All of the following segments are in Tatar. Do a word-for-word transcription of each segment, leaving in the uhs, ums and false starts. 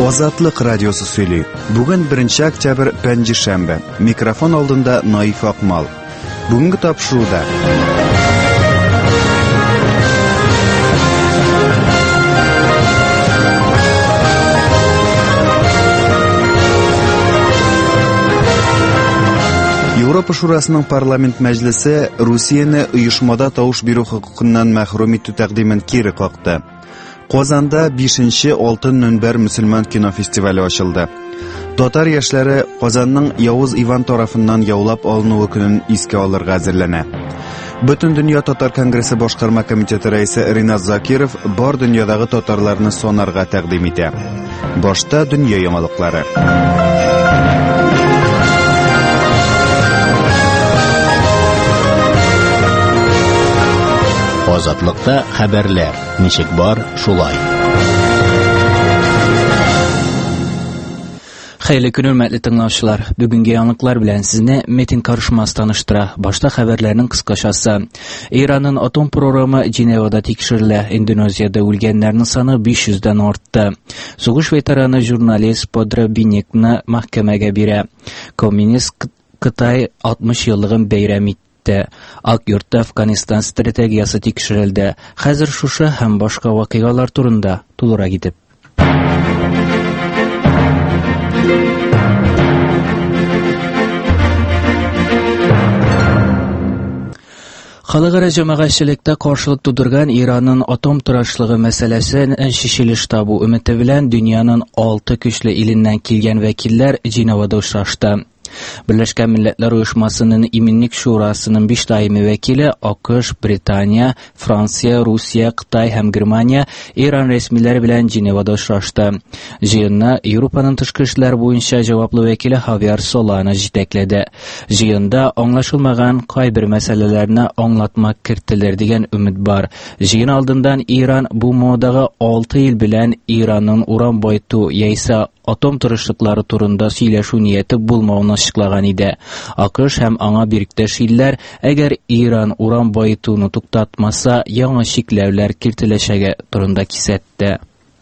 Азатлык радиосы сөйли. Бүген беренче октябрь пәнҗешәмбе. Микрофон алдында Наиф Акмал. Бүгенге тапшыруда Европа Шурасының парламент мәҗлесе Русияны оешмада тавыш бирү хокукыннан мәхрүм итү тәкъдимен кире какты. Казанда бишенче Алтын мөнбәр мөселман кинофестивале ачылды. Татар яшьләре Казанның Явыз Иван тарафыннан яулап алынуы көнен искә алырга әзерләнә. Бөтен дөнья татар конгрессы башкарма комитеты рәисе Ринат Закиров бар дөньядагы татарларны сонарга тәкъдим итә. Башта дөнья яңалыклары. Азатлыкта хәбәрләр. Ничек бар, шулай. Хәерле көн, хөрмәтле тыңлаучылар. Бүгенге яңалыклар белән сезне Метин Карышмас таныштыра. Башта хәбәрләрнең кыскачасы. Иранның атом программы Женевада тикшерелә. Индонезиядә үлгәннәрнең саны биш йөздән артты. Сугыш ветераны журналист Подробинникны мәхкәмәгә бирә. Коммунист Кытай алтмыш еллыгын бәйрәм итте. Ак йортта Афганистан стратегиясы тикшерелде. Хәзер шушы һәм башка вакыйгалар турында тулырак итеп. Халыкара җәмәгатьчелектә каршылык тудырган Иранның атом тырышлыгы мәсьәләсен шешелеш табу өмете белән дөньяның алты көчле иленнән килгән вәкилләр Женевада очрашты. Birleşken Milletler Uyuşmasının İminlik Şurasının биш daimi vekili AQSh, Britanya, Fransiya, Rusiya, Kıtay hem Germaniya İran resmileri bilen Cenevada uçraştı. Jıyınna Avrupa'nın tışkı işler boyunca cevaplı vekili Javier Solana jitekledi. Jıyında anlaşılmagan kaybir meselelerine anlatmak kirtiler degen ümit var. Jıyın aldından İran bu modağı altı yıl bilen İran'ın uran boyutu yaysa atom tırışlıkları turunda söyleşu niyeti bulmağını açıklagan idi. AQSh hem ana birikteş iller eğer İran uran boyutunu tuktatmasa yanı şiklevler kirtileşege turunda kisetti.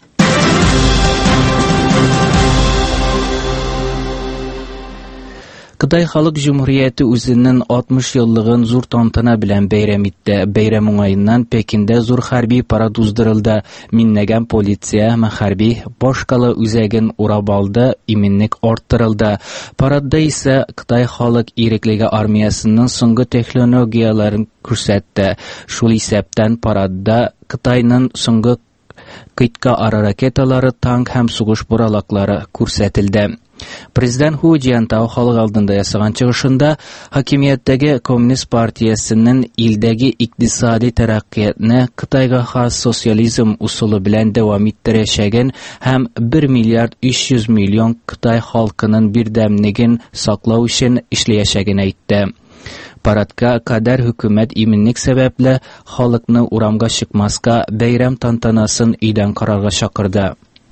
Kıtay Халык Cumhuriyeti үзенең алтмыш еллыгын зур тантана белән бәйрәм итте. Бәйрәм уңаеннан Пекиндә зур хәрби парад уздырылды. Миннәгән полиция һәм хәрби башкалы үзәген урап алды, иминлек арттырылды. Парадда исә Кытай Халык Иреклеге армиясының соңгы технологияларын күрсәтте. Шул исәптән парадда Кытайның соңгы кыйтка ара ракеталары, танк һәм сугыш буралаклары күрсәтелде. Президент Ху Джиантау халык алдында ясаган чыгышында хакимияттәге Коммунист партиясының илдәге икътисади тәрәккыятны Кытайга хас социализм усулы белән дәвам иттерәчәген һәм бер миллиард өч йөз миллион Кытай халкының бердәмлеген саклау өчен эшләячәген әйтте. Парадка кадәр хөкүмәт иминлек сәбәпле халыкны урамга чыкмаска, бәйрәм тантанасын өйдән карарга чакырды.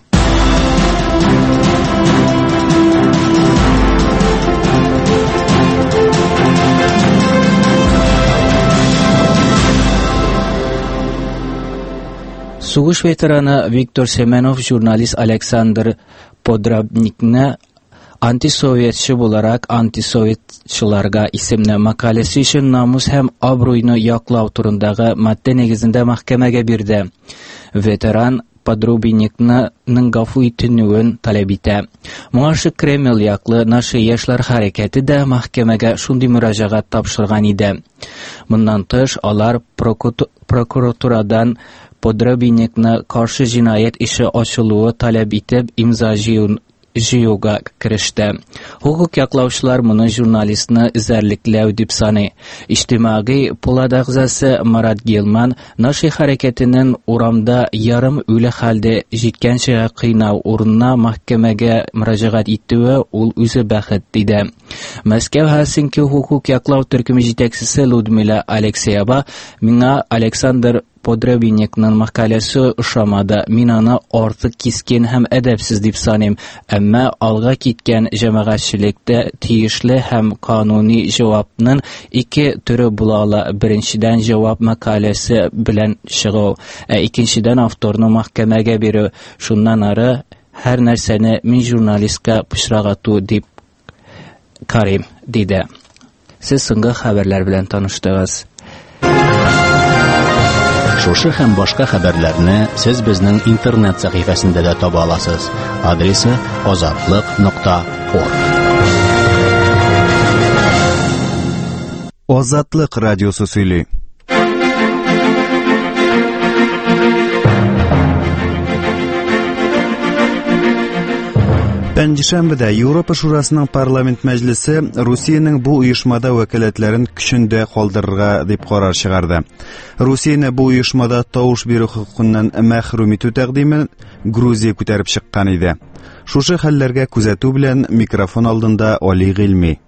Сугыш ветераны Виктор Семенов журналист Александр Подробникны антисоветчы буларак антисоветчыларга исемле макаләсе өчен намус һәм абруйны яклау турындагы матдә нигезендә мәхкәмәгә бирде. Ветеран Подробникның гафу итүен таләп итә. Моңа Кремль яклы Наши яшьләр хәрәкәте дә мәхкәмәгә шундый мөрәҗәгать тапшырган иде. Моннан тыш алар прокуратурадан Подробникны каршы җинаять ише ачылуы таләп итеп имза җыюга кереште. Хукук яклаучылар моны журналистны эзәрлекләү дип саный. Иҗтимагый пулат әгъзасы Марат Гелман Наши хәрәкәтенең урамда ярым үле хәлдә җиткәнчә кыйнау урынына мәхкәмәгә мөрәҗәгать итүе ул үзе бәхет диде. Мәскәү Хелсинки хукук яклау төркеме җитәкчесе Людмила Алексеева миңа Александр Подробинникның мәкаләсе ошамады. Мин аны артык кискен һәм әдәпсез дип саныйм. Әмма алга киткән җәмәгатьчелектә тиешле һәм кануни җавапның ике төре була ала. Беренчедән җавап мәкаләсе белән чыгу, ә икенчедән авторны мәхкәмәгә бирү. Шуннан ары һәр нәрсәне мин журналистка пычрагату дип карыйм, диде. Сез соңгы хәбәрләр белән таныштыгыз. Шушы һәм башка хәбәрләрне сез безнең интернет сәхифәсендә дә таба аласыз. Адресы азатлык нокта орг. Азатлык радиосы сөйли. Пәнҗешәмбедә Европа Шурасының парламент мәҗлесе Русиянең бу оешмада вәкаләтләрен көчендә калдырырга дип карар чыгарды. Русияне бу оешмада тавыш бирү хокукыннан мәхрүм итү тәкъдимен Грузия күтәреп чыккан иде. Шушы хәлләргә күзәтү белән микрофон алдында Али Гыйльми.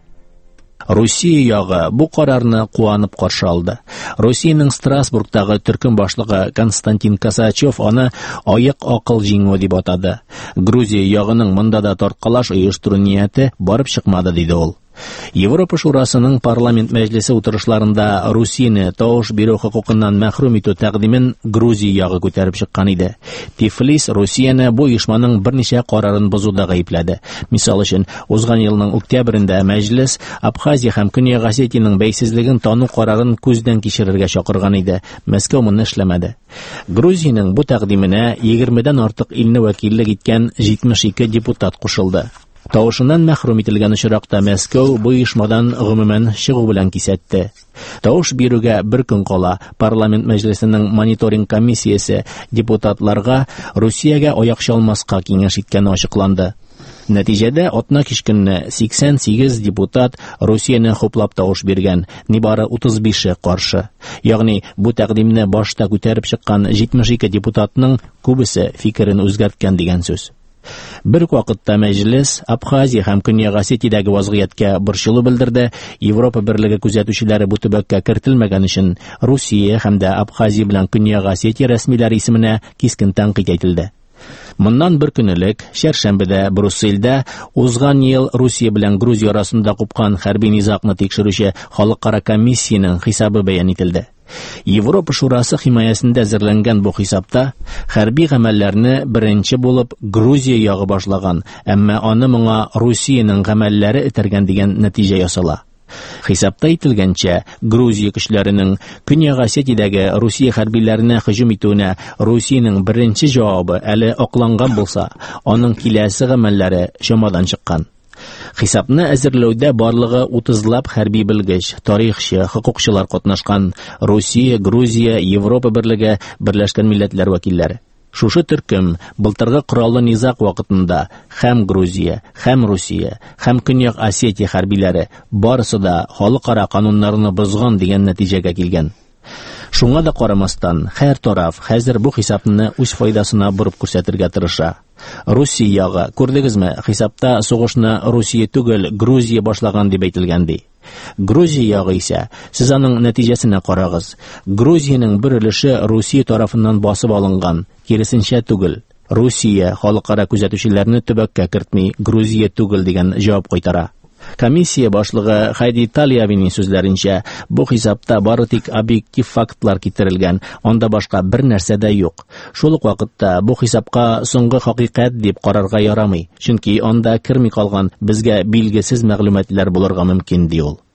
Русия ягы бу карарны куанып каршы алды. Русиянең Страсбургтагы төркем башлыгы Константин Косачев аны аяк акыл җиңү дип атады. Грузия ягының монда да тарткалаш оештыру нияте барып чыкмады, диде ул. Европа Шурасының парламент мәҗлесе утырышларында Русияне тавыш бирү хокукыннан мәхрүм итү тәкъдимен Грузия ягы күтәреп чыккан иде. Тифлис Русияне бу оешманың берничә карарын бозуда гаепләде. Мисал өчен, узган елның октябрендә мәҗлес Абхазия һәм Көньяк Осетиянең бәйсезлеген тану карарын күздән кичерергә чакырган иде. Мәскәү моны эшләмәде. Грузиянең бу тәкъдименә егермедән артык илне вәкиллек иткән җитмеш ике депутат кушылды. Тавышыннан мәхрүм ителгән очракта Мәскәү бу оешмадан гомумән чыгу белән кисәтте. Тавыш бирүгә бер көн кала парламент мәҗлесенең мониторинг комиссиясе депутатларга Русиягә аяк чалмаска киңәш иткәне ачыкланды. Нәтиҗәдә атна кичкенне сиксән сигез депутат Русияне хуплап тавыш биргән, нибары утыз бише каршы. Ягъни бу тәкъдимне башта күтәреп чыккан җитмеш ике депутатның күбесе фикерен үзгәрткән дигән сүз. Бер вакытта мәҗлес Абхазия һәм Көньяк Осетиядәге вазгыятькә борчылу белдерде. Европа берлеге күзәтүчеләре бу төбәккә кертелмәгән өчен Русия һәм дә Абхазия белән Көньяк Осетия рәсмиләре исеменә кискен тәнкыйть ителде. Моннан бер көн элек, Шәршәмбедә Брюссельдә узган ел Русия белән Грузия арасында купкан хәрби низакны тикшерүче халыкара комиссияның хисабы бәян ителде. Европа Шурасы химаясендә әзерләнгән бу хисапта хәрби гамәлләрне беренче булып Грузия ягы башлаган, әмма аны моңа Русиянең гамәлләре этәргән дигән нәтиҗә ясала. Хисапта ителгәнчә, Грузия көчләренең Көньяк Осетиядәге Русия хәрбиләренә һөҗүм итүенә Русиянең беренче җавабы әле акланган булса, аның киләсе гамәлләре чамадан чыккан. Хисапны әзерләүдә барлыгы утызлап хәрби белгеч, тарихчы, хокукчылар катнашкан. Русия, Грузия, Европа берлеге, Берләшкән Милләтләр вәкилләре. Шушы төркем былтыргы кораллы низак вакытында һәм Грузия, һәм Русия, һәм Көньяк Осетия хәрбиләре барысы да халыкара кануннарны бозган дигән нәтиҗәгә килгән. Шуңа да карамастан, һәр тараф хәзер бу хисапны үз файдасына борып күрсәтергә тырыша. Русия ягы, күрдегезме, хисапта сугышны Русия түгел, Грузия башлаган дип әйтелгән ди. Грузия ягы исә, сез аның нәтиҗәсенә карагыз. Грузиянең бер өлеше Русия тарафыннан басып алынган, киресенчә түгел. Русия халыкара күзәтүчеләрне төбәккә кертми, Грузия түгел дигән җавап кайтара. Комиссия башлыгы Хайди Талиявиның сүзләренчә, бу хисапта бары тик объектив фактлар китерелгән, анда башка бер нәрсә дә юк. Шул ук вакытта бу хисапка соңгы хакыйкать дип карарга ярамый, чөнки анда керми калган безгә билгесез мәгълүматлар булырга мөмкин, ди ул.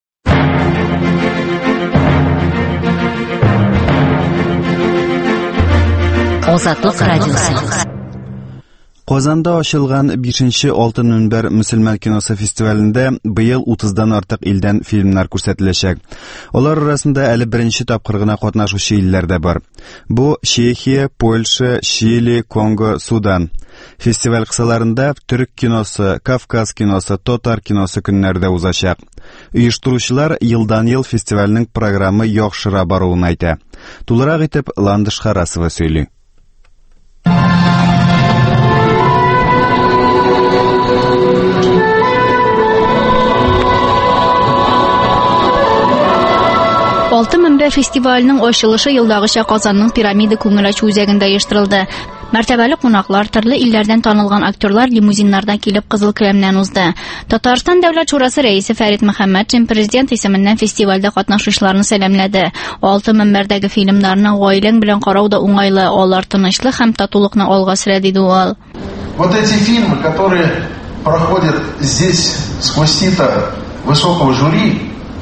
Азатлык радиосы. Казанда ачылган бишенче Алтын мөнбәр мөселман киносы фестивалендә быел утыздан артык илдән фильмнар күрсәтеләчәк. Алар арасында әле беренче тапкыр гына катнашучы илләр дә бар. Бу Чехия, Польша, Чили, Конго, Судан. Фестиваль кысаларында төрек киносы, Кавказ киносы, татар киносы көннәрдә узачак. Оештыручылар елдан-ел фестивальнең программы яхшыра баруын әйтә. Тулырак итеп Ландыш Харасова сөйли. Алтын мөнбәр фестиваленең ачылышы елдагыча Казанның Пирамида күңел ачу үзәгендә оештырылды. Мәртәбәле кунаклар, төрле илләрдән танылган актерлар лимузиннарда килеп кызыл келәмнән узды. Татарстан дәүләт шурасы рәисе Фәрит Мөхәммәтшин президент исеменнән фестивальдә катнашучыларны сәламләде. Алтын мөнбәрдәге фильмнарны гаиләң белән карау да уңайлы, алар тынычлык һәм татулыкны алга сөрә, диде ул. Вот эти фильмы, которые проходят здесь сквозь сито высокого жюри,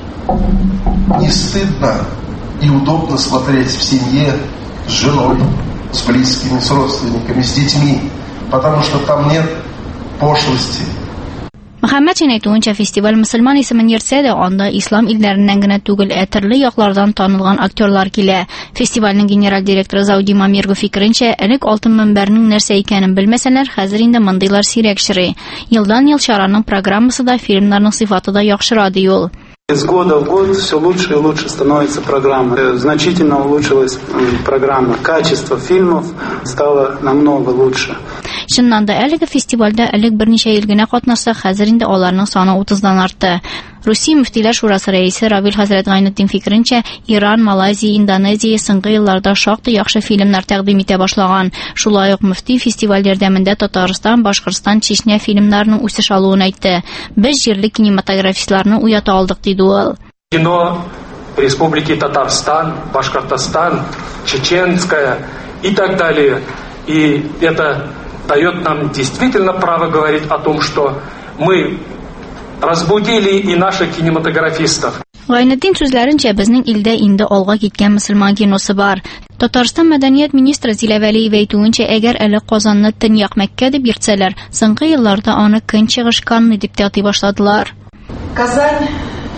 не стыдно и удобно смотреть в семье с женой, с близкими, с родственниками, с детьми, потому что там нет пошлости. Muhammadçın aytуынча festival Müslüman ismin yersə də onda İslam illerindən gənə түгел, ətirli yaxlardan tanılğan aktyorlar kilə. Festivalın general direktoru Zaudi Mamirgu fikrincə, элек алтын mənbərinin нәрсә икәнен белмәсәләр, хәзер инде мондыйлар сирәк очрый. Елдан-ел чараның программасы да, фильмнарның сыйфаты да яхшыра ди ул. Из года в год все лучше и лучше становится программа. Значительно улучшилась программа. Качество фильмов стало намного лучше. Чыннан да әлеге фестивальдә элек берничә ел генә катнашса, хәзер инде аларның саны утыздан артты. Русия мөфтиләр шурасы рәисе Равил хәзрәт Гайнетдин фикренчә, Иран, Малайзия, Индонезия соңгы елларда шактый яхшы фильмнар тәкъдим итә башлаган. Шулай ук мөфти фестиваль ярдәмендә Татарстан, Башкортстан, Чечня фильмнарының үсеш алуын әйтте. Без җирле кинематографистларны уята алдык диде ул. Кино Республики Татарстан, Башкортостан, Чеченская и так далее. И это дает нам действительно право говорить о том, что мы разбудили и наших кинематографистов. Гайнетдин сүзләренчә, безнең илдә инде алга киткән мөселман киносы бар. Татарстан мәдәният министры Зилә Вәлиева әйтүенчә, әгәр әле Казанны Төньяк Мәккә дип йөртсәләр, соңгы елларда аны Көнчыгыш Канны дип тәкъдим башладылар. Казань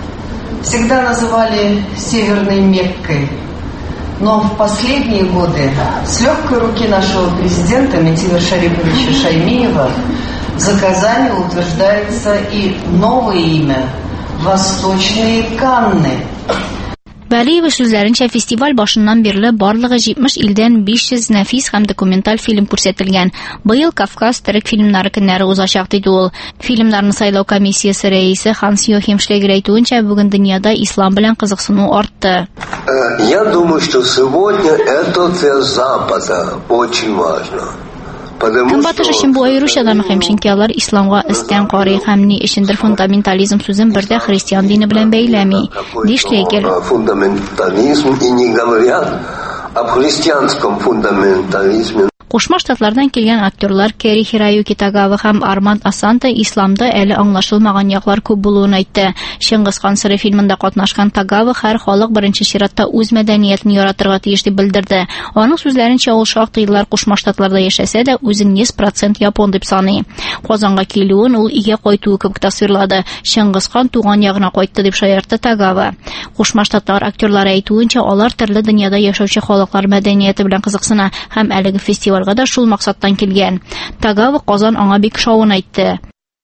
всегда называли Северной Меккой. Но в последние годы с легкой руки нашего президента Метина Шариповича Шаймиева за Казанью утверждается и новое имя – Восточные Канны. Вәлиева сүзләренчә, фестиваль башыннан бирле барлыгы җитмеш илдән биш йөз нәфис һәм документаль фильм күрсәтелгән. Быел Кавказ төрек фильмнары көннәре узачак диде ул. Фильмнарны сайлау комиссиясе рәисе Ханс Йохим Шлегер әйтүенчә, бүген дөньяда ислам белән кызыксыну артты. Я думаю, что сегодня это для Запада очень важно. Көнбатыш өчен бу аеруча да мөһим, чөнки алар исламга өстән карый һәм ни өчендер фундаментализм сүзен бердә христиан дине белән бәйләми. Дишлегер. Фундаментализм и не говорят об христианском фундаментализме. Кушма Штатлардан килгән актерлар Кери Хироюки Тагава һәм Арманд Асанта исламда әле аңлашылмаган яклар күп булуын әйтте. Чыңгыз хан сыры фильмында катнашкан Тагава һәр халык беренче чиратта үз мәдәниятен яратырга тиеш дип белдерде. Аның сүзләренчә, ул шактый еллар Кушма Штатларда яшәсә дә, үзен йөз процент япон дип саный. Казанга килүен ул өйгә кайтуы кебек тасвирлады. Чыңгыз хан туган ягына кайтты дип шаяртты Тагава. Кушма Штатлар актерлары әйтүенчә, алар төрле дөньяда яшәүче халыклар мәдәнияте белән кызыксына һәм әлеге фестиваль да шул максаттан килгән. Тагава Казан аңа бик шавын әйтте.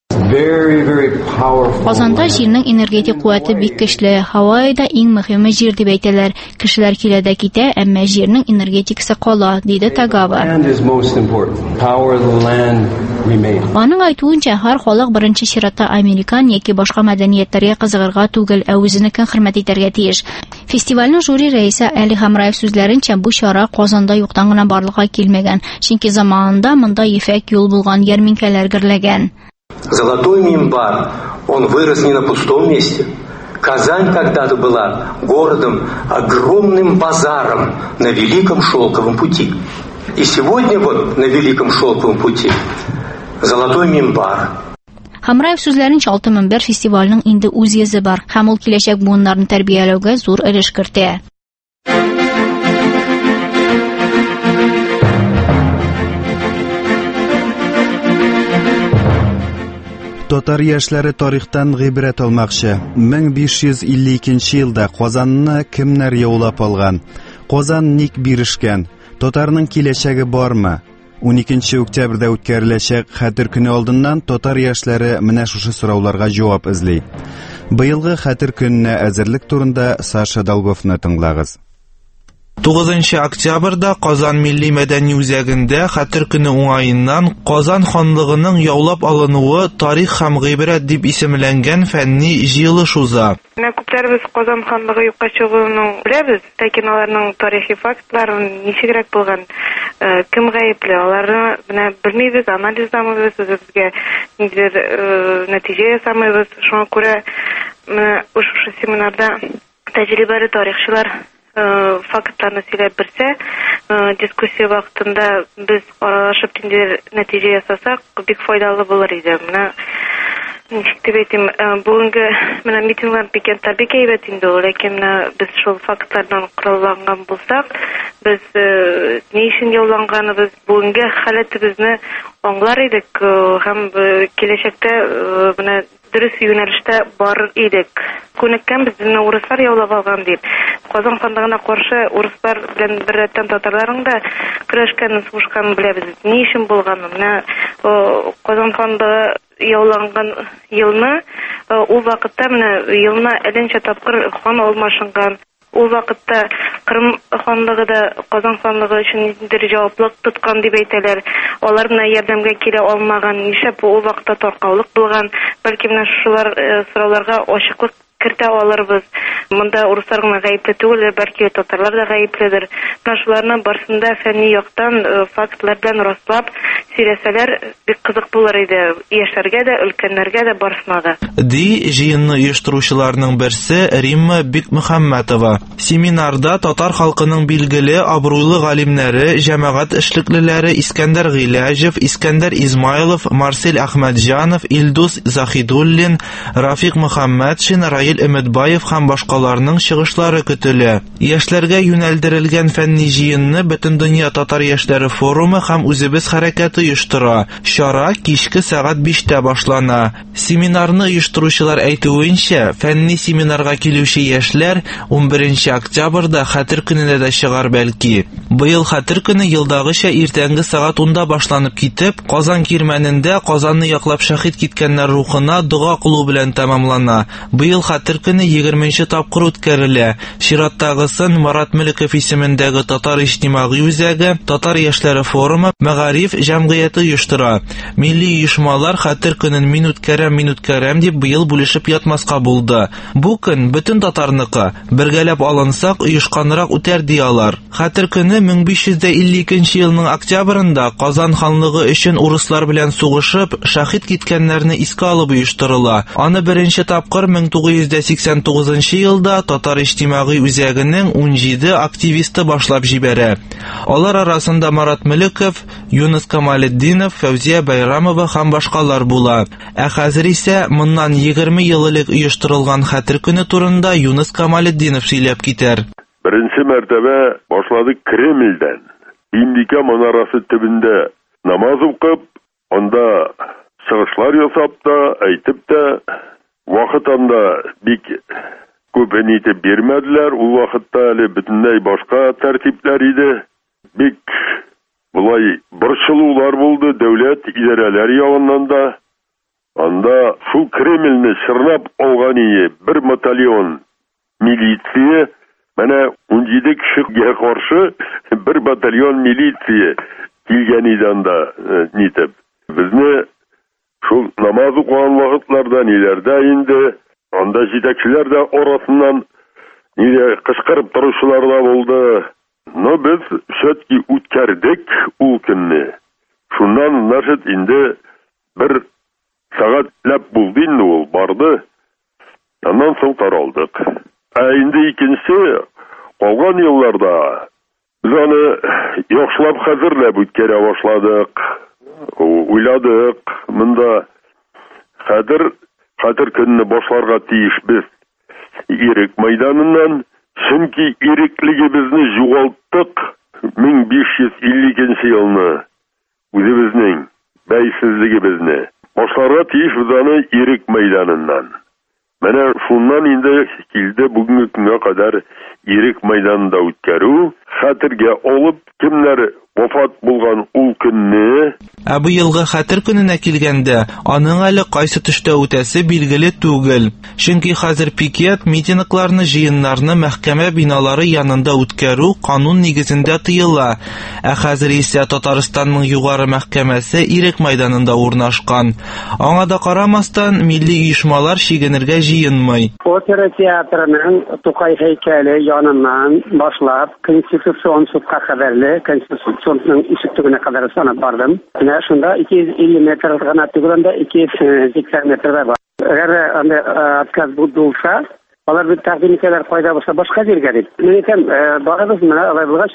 Казанда җирнең энергетик куәте бик көчле. Хавайда иң мөһиме җир дип әйтәләр. Кешеләр килә дә китә, әмма җирнең энергетикасы кала, диде Тагава. Аның әйтүенчә, һәр халык беренче чиратта американ яки башка мәдәниятләргә кызыгырга түгел, ә үзенекен хөрмәт итәргә тиеш. Фестивальнең жюри рәисе Әли Хамраев сүзләренчә, бу чара Казанда юктан гына барлыкка килмәгән, чөнки заманында монда ефәк юл булган ярминкәләр гөрләгән. Золотой минбар, он вырос не на пустом месте. Казань когда-то была городом, огромным базаром на Великом Шелковом пути. И сегодня вот на Великом Шелковом пути Золотой минбар. Хамраев сүзләренчә, Алтын мөнбәр фестиваленең инде үз йөзе бар, һәм ул киләчәк буыннарны тәрбияләүгә зур өлеш кертә. Татар яшьләре тарихтан гыйбрәт алмакчы. мең биш йөз илле икенче елда Казанны кемнәр яулап алган? Казан ник бирешкән? Татарның киләчәге бармы? уникенче октябрьдә үткәреләчәк Хәтер көне алдыннан татар яшьләре менә шушы сорауларга җавап эзли. Быелгы Хәтер көненә әзерлек турында Саша Долговны тыңлагыз. тугызынчы октябрьдә Казан милли мәдәни үзәгендә Хәтер көне уңаеннан Казан ханлыгының яулап алынуы тарих һәм гыйбрәт дип исемләнгән фәнни җыелыш уза. Күпләрбез Казан ханлыгы юкка чыгуын беләбез, ләкин аларның тарихи фактларын ничегрәк булган, кем гаепле, аларны менә белмибез, анализламыйбыз, үзебезгә ниндидер нәтиҗә ясамыйбыз. Шуңа күрә менә ошо семинарда тәҗрибәле тарихчылар фактларны сөйләп берсә, дискуссия вакытында без аралашып тиндер нәтиҗә ясасак, бик файдалы булыр иде. Менә ничек дип әйтим, бүгенге менә митинглар пикетлар бик әйбәт инде, ләкин без шул фактлардан коралланган булсак, без ни өчен яуланганыбыз, бүгенге халәтебезне аңлар идек һәм киләчәктә менә дөрес юнәлештә бар идек. Күнеккән безне урыслар яулап алган дип. Казан ханлыгына каршы урыслар белән беррәттән татарларның да көрәшкәнен, сугышканын беләбез. Ни өчен булганын. Менә Казан ханлыгы яуланган елны, ул вакытта менә елна әлләнчә тапкыр хан алмашынган. Ул вакытта Кырым ханлыгы да Казан ханлыгы өчен ниндидер җаваплык тоткан дип әйтәләр. Алар менә ярдәмгә килә алмаган, нишләп ул вакытта таркаулык булган? Бәлки менә шулар сорауларга ачыклык кертә алырбыз. Монда урыслар гына гаепле түгел, бәлки татарлар да гаепледер. Менә шуларның барсында фәнни яктан фактлар белән раслап сөйләсәләр бик кызык булыр иде. Яшьләргә дә, өлкәннәргә дә, барсына да. Ди җыенны оештыручыларның берсе Римма Бикмөхәммәтова. Семинарда татар халкының билгеле абруйлы галимнәре, җәмәгать эшлеклеләре Искәндәр Гыйләҗев, Искәндәр Измайлов, Марсель Әхмәтҗанов, Илдус Захидуллин, Рафик Мөхәммәтшин, Раил Өмедбаев һәм башкаларның чыгышлары көтелә. Яшьләргә юнәлдерелгән фәнни җыенны Бөтендөнья татар яшьләре форумы һәм үзебез хәрәкәте оештыра. Чара кичке сәгать биштә башлана. Семинарны оештыручылар әйтүенчә, фәнни семинарга килүче яшьләр унберенче октябрьдә Хәтер көненә дә чыгар бәлки. Быел Хәтер көне елдагыча иртәнге сәгать унда башланып китеп, Казан кирмәнендә Казанны яклап шәһид киткәннәр рухына дуга кылу белән тәмамлана. Быел Хәтер көне егерменче тапкыр үткәрелә. Чираттагысын Марат Мөлеков исемендәге Татар иҗтимагый үзәге, Татар яшьләре форумы, Мәгариф җәмгыяте оештыра. Милли оешмалар Хәтер көнен мин үткәрәм, мин үткәрәм дип быел бүлешеп ятмаска булды. Бу көн бөтен татарныкы, бергәләп алынсак оешканрак үтәр ди алар. Хәтер көне мең биш йөз илле икенче елның октябрендә Казан ханлыгы өчен урыслар белән сугышып, шәһид киткәннәрне искә алып оештырыла. Аны беренче тапкыр мең тугыз йөз сиксән тугызынчы елда Татар иҗтимагый үзәгенең ун җиде активисты башлап җибәрә. Алар арасында Марат Мөлеков, Юнус Камалетдинов, Фәүзия Байрамова һәм башкалар була. Ә хәзер исә моннан егерме ел элек оештырылган Хәтер көне турында Юнус Камалетдинов сөйләп китәр. Беренче мәртәбә башладык Кремльдән. Имдика манарасы төбендә намаз укып, анда чыгышлар ясап та, әйтеп тә, вакытында бик күп нитеп бирмәделәр. Ул вакытта әле бөтенләй башка тәртипләр иде. Бик булай борчылулар булды дәүләт идарәләре ягыннан да. Анда шул Кремльне чорнап алган иде бер батальон милиция. Менә ун җиде кешегә каршы бер батальон милиция килгән иде анда нитеп. Безне шул намаз укыган вакытларда ниләрдә инде, анда җитәкчеләр дә арасыннан ниләр кычкырып торучылар да булды. Но без все-таки үткәрдек ул көнне. Шуннан нәрсәт инде бер сәгать ләп булды инде ул барды. Аннан соң таралдык. Ә инде икенче калган елларда без аны яхшылап хәзерләп үткәрә башладык. Уйладык, монда хәзер Хәтер көнне башларга тиеш без Ирек мәйданыннан, чөнки иреклегебезне югалттык мең биш йөз илле икенче елны. Үзебезнең бәйсезлегебезне башларга тиеш без аны Ирек мәйданыннан. Менә шуннан инде килде бүгенге көнгә кадәр Ирек мәйданында үткәрү, хәтергә алып кемнәр вафат булган ул көнне. Ә быелгы Хәтер көненә килгәндә, аның әле кайсы төштә үтәсе билгеле түгел. Чөнки хәзер пикет, митингларны, җыеннарны мәхкәмә биналары янында үткәрү канун нигезендә тыела. Ә хәзер исә Татарстанның югары мәхкәмәсе Ирек мәйданында урнашкан. Аңа да карамастан, милли оешмалар чигенергә җыенмый. Опера театрының Тукай һәйкәле яныннан башлап, Конституцион судка хәбәрле, Конституционның ишектегенә кадәр санап бардым. Менә шунда ике йөз илле метр гына түгелендә ике йөз сиксән метрда бар. Әгәр анда отказ булса, алар бит тәкъдим итәләр кайда булса башка җиргә дип. Мен әйтәм, барыбыз менә алай булгач,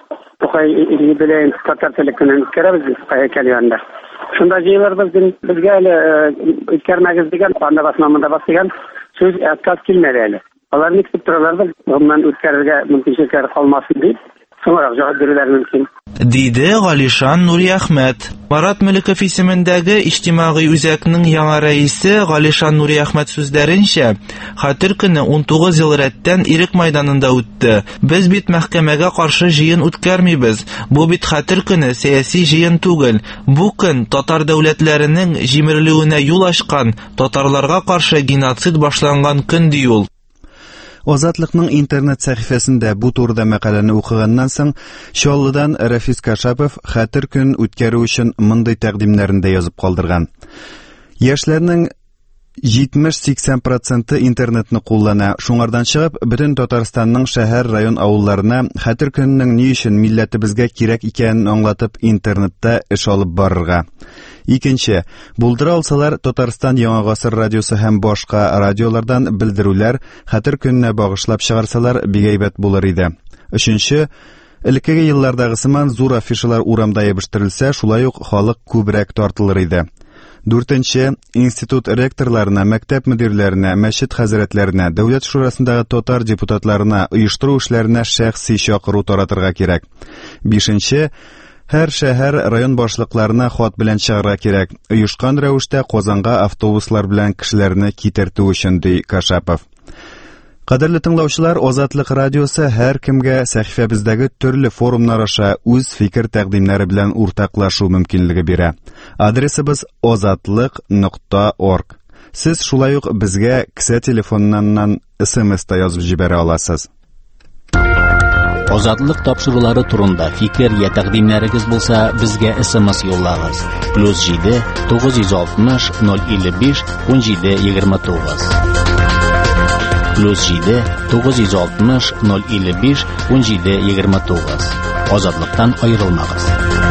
Тукай иле белән татар теле көнен үткәрәбез Тукай һәйкәле янында. Шунда җыелырбыз, безгә әле үткәрмәгез дигән, анда басмамында бас дигән сүз отказ килмәде әле. Алар ник дип торалар, моннан үткәрергә мөмкинлекләр калмасын дип, соңрак җавап бирүләр мөмкин. Диде Галишан Нуриәхмәт. Марат Мөлеков исемендәге иҗтимагый үзәкнең яңа рәисе Галишан Нуриәхмәт сүзләренчә, Хәтер көне ун тугыз ел рәттән Ирек мәйданында үтте. Без бит мәхкәмәгә каршы җыен үткәрмибез. Бу бит Хәтер көне сәяси җыен түгел. Бу көн татар дәүләтләренең җимерелүенә юл ачкан, татарларга каршы геноцид башланган көн ди ул. Азатлыкның интернет сәхифәсендә бу турыда мәкаләне укыганнан соң, Чаллыдан Рафис Кашапов Хәтер көн үткәрү өчен мондый тәкъдимнәрен дә язып калдырган. Яшьләрнең җитмеш-сиксән проценты интернетны куллана. Шуңардан чыгып, бөтен Татарстанның шәһәр, район авылларына Хәтер көннең ни өчен милләтебезгә кирәк икәнен аңлатып интернетта эш алып барырга. Икенче, булдыра алсалар Татарстан Яңа гасыр радиосы һәм башка радиолардан белдерүләр Хәтер көненә багышлап чыгарсалар бик әйбәт булыр иде. Өченче, элеккеге еллардагы сыман зур афишалар урамда ябыштырылса, шулай ук халык күбрәк тартылыр иде. Дүртенче, институт ректорларына, мәктәп мөдирләренә, мәчет хәзрәтләренә, дәүләт шурасындагы татар депутатларына, оештыру эшләренә шәхси чакыру таратырга кирәк. Бишенче, һәр шәһәр район башлыкларына хат белән чыгарга кирәк. Оешкан рәвештә Казанга автобуслар белән кешеләрне китертү өчен ди Кашапов. Кадерле тыңлаучылар, Азатлык радиосы һәр кемгә сәхифәбездәге төрле форумнар аша үз фикер тәкъдимнәре белән уртаклашу мөмкинлеге бирә. Адресыбыз азатлык нокта орг. Сез шулай ук безгә кесә телефоннан эс-эм-эс та язып җибәрә аласыз. Азатлык тапшырулары турында фикер я тәкъдимнәрегез булса, безгә эс-эм-эс юллагыз. плюс җиде тугыз йөз алтмыш ноль илле биш ун җиде егерме тугыз. плюс җиде тугыз йөз алтмыш ноль илле биш ун җиде егерме тугыз. Азатлыктан аерылмагыз.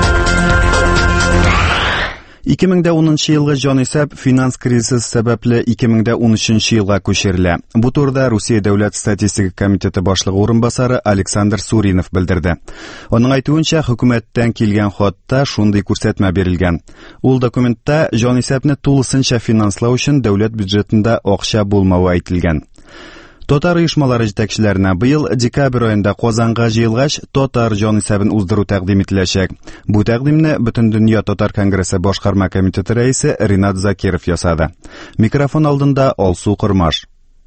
ике мең унынчы елгы җанисәп финанс кризисы сәбәпле ике мең унөченче елга күчерелә. Бу турыда Русия дәүләт статистика комитеты башлыгы урынбасары Александр Суринов белдерде. Аның әйтүенчә, хөкүмәттән килгән хатта шундый күрсәтмә бирелгән. Ул документта җанисәпне тулысынча финанслау өчен дәүләт бюджетында акча булмавы әйтелгән. Татар оешмалары җитәкчеләренә быел декабрь аенда Казанга җыелгач татар җанисәбен уздыру тәкъдим ителәчәк. Бу тәкъдимне Бөтендөнья татар конгрессы башкарма комитеты рәисе Ринат Закиров ясады. Микрофон алдында Алсу Кырмаш.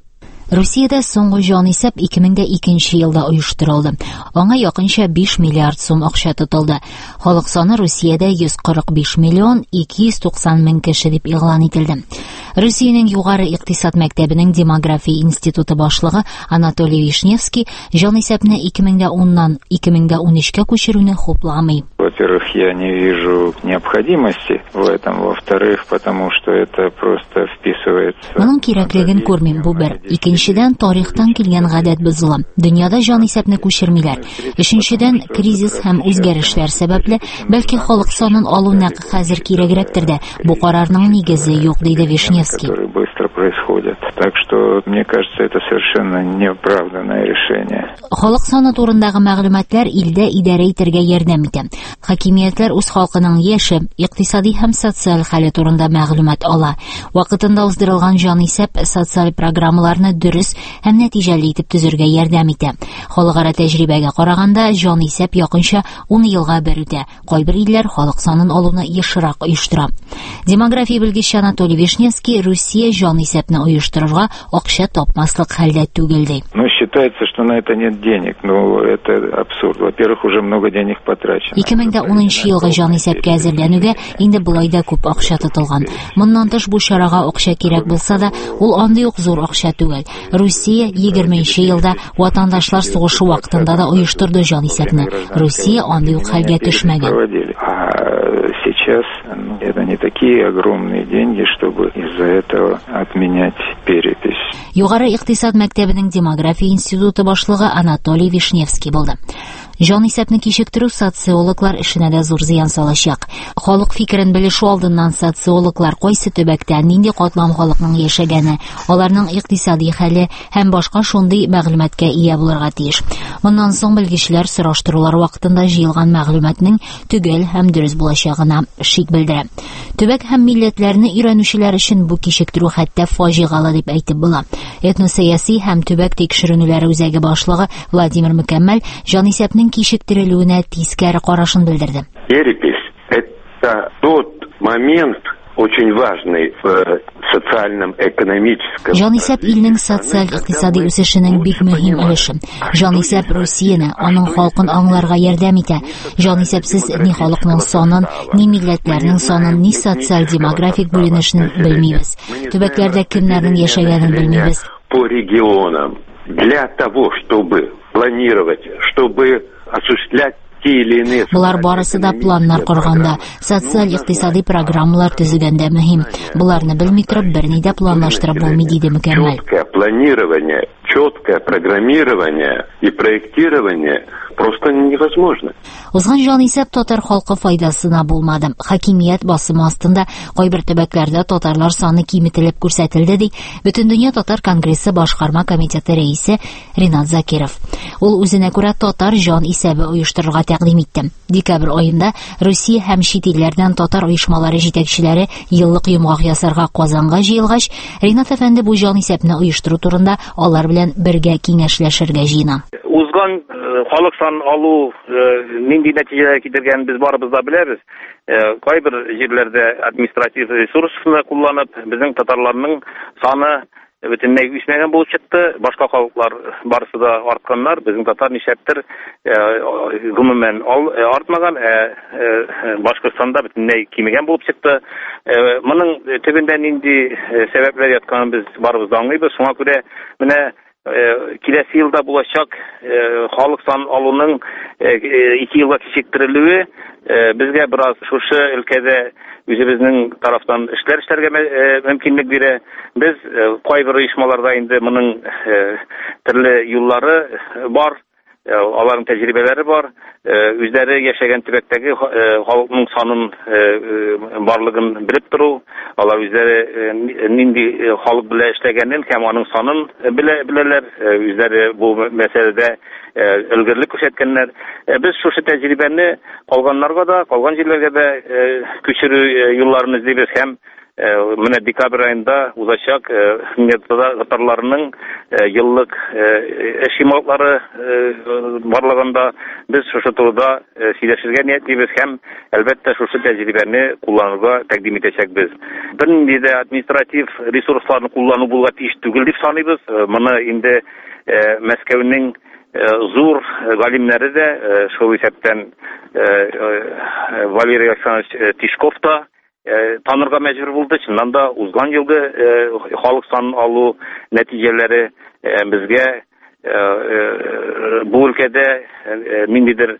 Русиядә соңгы җанисәп ике мең икенче елда оештырылды. Аңа якынча биш миллиард сум акча тотылды. Халык саны Русиядә йөз кырык биш миллион ике йөз туксан мең кеше дип игълан ителде. Русиянең югары икътисад мәктәбенең демография институты башлыгы Анатолий Вишневский җанисәпне ике мең уннан ике мең унөчкә күчерүне хупламый. Во-первых, я не вижу необходимости в этом. Во-вторых, потому что это просто вписывается... Моның кирәклеген күрмим, бу бер. Икенчедән, тарихтан килгән гадәт бозыла. Дөньяда җанисәпне күчермиләр. Өченчедән, кризис һәм үзгәрешләр сәбәпле, бәлки халык санын алу нәкъ хәзер кирәгрәктер дә. Бу карарның нигезе юк, диде Вишневский. Которые быстро происходят. Так что, мне кажется, это совершенно неоправданное решение. Халык саны турындагы мәгълүматлар илдә идарә итәргә ярдәм итә. Хакимиятләр үз халкының яше, икътисади һәм социаль хәле турында мәгълүмат ала. Вакытында уздырылган җанисәп социаль программаларны дөрес һәм нәтиҗәле итеп төзергә ярдәм итә. Халыкара тәҗрибәгә караганда җанисәп якынча ун елга бер үтә. Кайбер илләр халык санын алуны ешрак оештыра. Демография белгече Анатолий Вишневский Русия җанисәпне оештырырга акча тапмаслык хәлдә түгел ди. Ну, считается, что на это нет денег. Ну, это абсурд. Во-первых, уже много денег потрачено. ике мең унынчы елгы җанисәпкә әзерләнүгә инде болай да күп акча тотылган. Моннан тыш бу чарага акча кирәк булса да, ул андый ук зур акча түгел. Русия егерменче елда ватандашлар сугышы вакытында да оештырды җанисәпне. Русия андый ук хәлгә төшмәгән. Сейчас ну, это не такие огромные деньги, чтобы из-за этого отменять перепись. Югары икътисад мәктәбенең демография институты башлыгы Анатолий Вишневский булды. Җанисәпне кичектерү социологлар эшенә дә зур зыян салачак. Халык фикерен белешү алдыннан социологлар кайсы төбәктә нинди катлам халыкның яшәгәне, аларның икътисади хәле һәм башка шундый мәгълүматкә ия булырга тиеш. Моннан соң белгечләр сораштырулар вакытында җыелган мәгълүматның төгәл һәм дөрес булачагына шик белдерә. Төбәк һәм милләтләрне өйрәнүчеләр өчен бу кичектерү хәтта фаҗигале дип әйтеп була. Этносәяси һәм төбәк тикшеренүләре үзәге башлыгы Владимир Мөкәммәл җанисәпнең кичектерелүенә тискәре карашын белдерде. Перепись – это тот момент, очень важный в социальном экономическом. Җанисәп илнең социаль-икътисади үсешенең бик мөһим өлеше. Җанисәп Русияне, аның халкын аңларга ярдәм итә. Җанисәпсез ни халыкның санын, ни милләтләрнең санын, ни социаль-демографик бүленешен белмибез. Төбәкләрдә кемнәрнең яшәгәнен белмибез. По регионам для того, чтобы планировать, чтобы осуществлять Булар барысы да планнар корганда, социаль-икътисади программалар төзегәндә мөһим. Буларны белми торып берни дә планлаштырып булмый, диде Мөкәммәл. Четкое планирование, четкое программирование и проектирование просто невозможно. Узган җанисәп татар халкы файдасына булмады. Хакимият басымы астында кайбер төбәкләрдә татарлар саны киметелеп күрсәтелде, ди Бөтендөнья татар конгрессы башкарма комитеты рәисе Ринат Закиров. Ул үзенә күрә татар җан исәбе оештырырга тәкъдим итте. Декабрь аенда Русия һәм чит илләрдән татар оешмалары җитәкчеләре еллык йомгак ясарга Казанга җыелгач, Ринат әфәнде бу җанисәпне оештыру турында алар белән бергә киңәшләшергә җыена. Узган халык сан алу нинди нәтиҗәләр китергәнен без барыбыз да беләбез. Кайбер җирләрдә административ ресурсны кулланып, безнең татарларның саны бөтенләй үсмәгән булып чыкты. Башка халыклар барысы да артканнар. Безнең татар нишәптер гомумән артмаган, Башкортстанда бөтенләй кимегән булып чыкты. Моның төбендә нинди сәбәпләр ятканын без барыбыз да аңлыйбыз. Шуңа күрә менә киләсе елда булачак халык сан алуның ике елга кичектерелүе безгә бераз шушы өлкәдә үзебезнең тарафтан эшләр эшләргә мөмкинлек бирә. Без кайбер оешмаларда инде моның төрле юллары бар, аларның тәҗрибәләре бар. Үзләре яшәгән төбәктәге халыкның санын барлыгын белеп тору, алар үзләре нинди халык белән эшләгәнен һәм аның санын беләләр. Үзләре бу мәсьәләдә өлгерлек күрсәткәннәр. Без шушы тәҗрибәне калганнарга да, калган җирләргә дә күчерү юлларын эзлибез һәм менә декабрь аенда узачак татарларның еллык эш ималлары барлыгында без шушы турыда сөйләшергә ниятлибез һәм әлбәттә шушы тәҗрибәне кулланырга тәкъдим итәчәкбез. Бернинди дә административ ресурсларны куллану булырга тиеш түгел дип саныйбыз. Моны инде Мәскәүнең зур галимнәре дә шул исәптән Валерий Александрович Тишков та танырга мәҗбүр булды. Чыннан да узган елгы халык сан алу нәтиҗәләре безгә бу өлкәдә ниндидер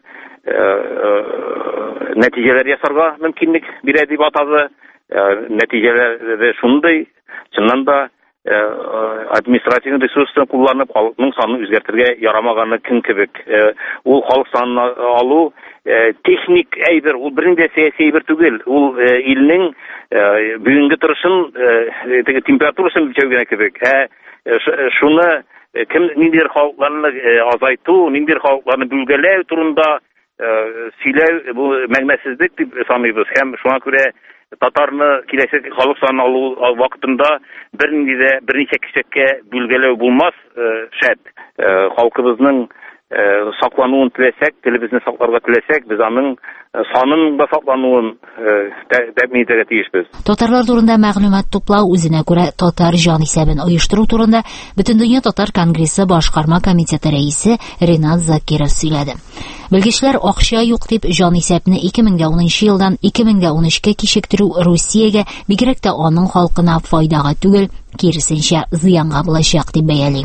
нәтиҗәләр ясарга мөмкинлек бирә дип атады. Нәтиҗәләре шундый. Чыннан да административ ресурсын кулланып халыкның санын үзгәртергә ярамаганы кем кебек. Ул халык санын алу техник әйбер, ул бернинди сәяси әйбер түгел. Ул илнең бүгенге торышын, температурасын үлчәү кебек. Шуны кем ниндидер халыкларны азайту, ниндидер халыкларны бүлгәләү турында сөйләү бу мәгънәсезлек дип саныйбыз. Һәм шуңа күрә татарны киләсе халык санын алу вакытында бернинди дә берничә кичәккә бүлгәләү булмас шәт. Халкыбызның саклануын теләсәк, телебезне сакларга теләсәк, без аның санын да саклануын тәэмин итәргә тиешбез. Татарлар турында мәгълүмат туплау үзенә күрә татар җан исәбен оештыру турында Бөтендөнья татар конгрессы башкарма комитеты рәисе Ринат Закиров сөйләде. Белгечләр акча юк дип җан исәпне ике мең унынчы елдан ике мең унөчкә кичектерү Русиягә, бигрәк тә аның халкына файдага түгел, киресенчә зыянга булачак дип бәяли.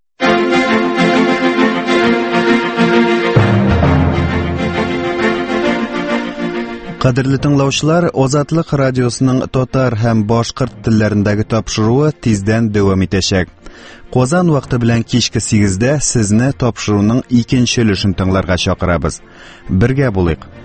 Кадерле тыңлаучылар, Азатлык радиосының татар һәм башкорт телләрендәге тапшыруы тиздән дәвам итәчәк. Казан вакыты белән кичке сигездә сезне тапшыруның икенче өлешен тыңларга чакырабыз. Бергә булыйк.